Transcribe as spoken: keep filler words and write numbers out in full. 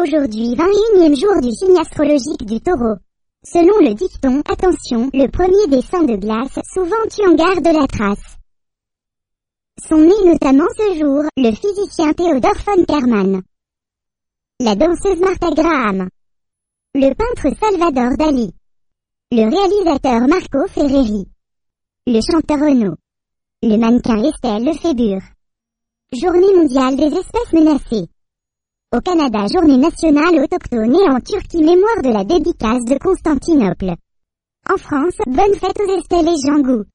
Aujourd'hui vingt et unième jour du signe astrologique du Taureau. Selon le dicton, attention, le premier dessin de glace, souvent tu en gardes la trace. Sont nés notamment ce jour, le physicien Theodor von Karman, la danseuse Martha Graham, le peintre Salvador Dali, le réalisateur Marco Ferreri, le chanteur Renaud, le mannequin Estelle Lefébure. Journée mondiale des espèces menacées. Au Canada, journée nationale autochtone et en Turquie, mémoire de la dédicace de Constantinople. En France, bonne fête aux Estelle et Jean Gou.